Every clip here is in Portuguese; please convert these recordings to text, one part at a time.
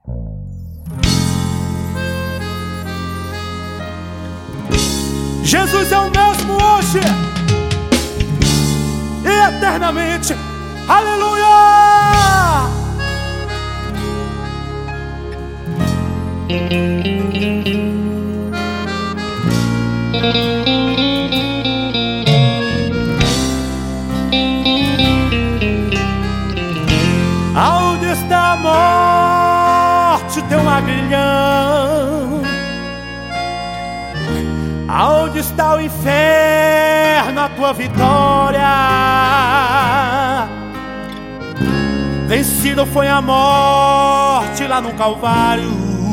Jesus é o mesmo hoje e eternamente. Aleluia! Aonde está a morte, teu aguilhão? Aonde está o inferno, a tua vitória? Vencido foi a morte lá no Calvário.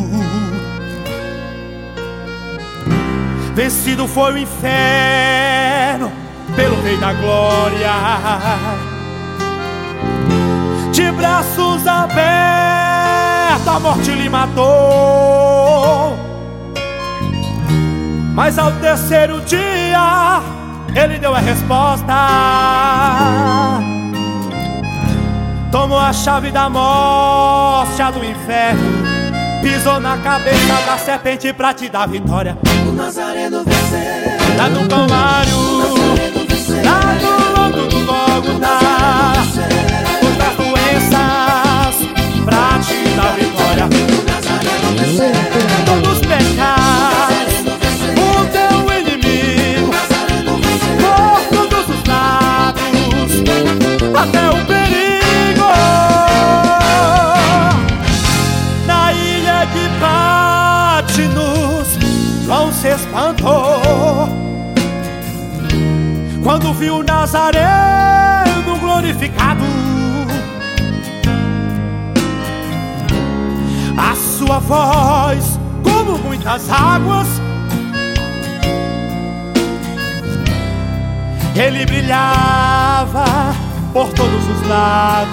Vencido foi o inferno pelo Rei da Glória. De braços abertos a morte lhe matou, mas ao terceiro dia ele deu a resposta. Tomou a chave da morte, a do inferno, pisou na cabeça da serpente pra te dar vitória. O Nazareno venceu lá no Calvário, lá no alto do Gólgota, contra as doenças pra te dar vitória. O Nazareno venceu todos os pecados, o teu inimigo, por todos os lados, até o perigo. Na ilha de Patmos, João se espantou quando viu Nazareno glorificado. A sua voz como muitas águas, ele brilhava por todos os lados.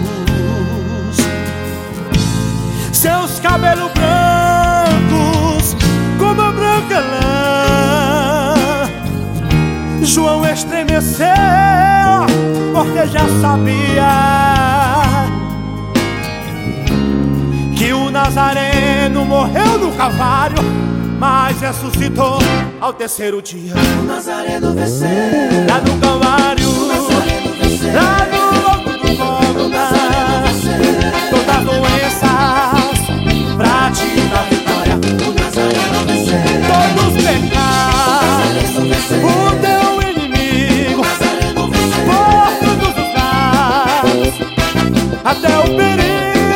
Seus cabelos brancos como a branca lã. João estremeceu porque já sabia que o Nazareno morreu no Calvário, mas ressuscitou ao terceiro dia. O Nazareno venceu lá no Calvário, lá no alto do Gólgota, todas as doenças pra te dar vitória. O Nazareno venceu todos os pecados, o teu inimigo, por todos os lados, até o perigo.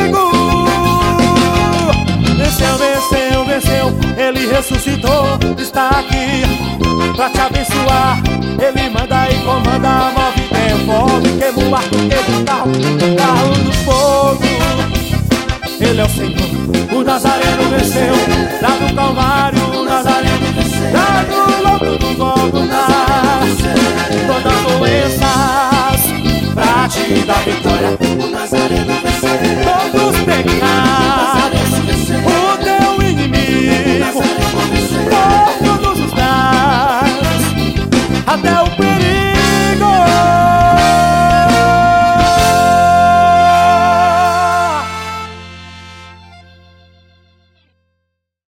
Venceu, venceu, venceu, ele ressuscitou, está aqui pra te abençoar. Ele manda e comanda, move, devolve, queima o arco, queima o carro do fogo. Ele é o Senhor, o Nazareno venceu lá no Calvário.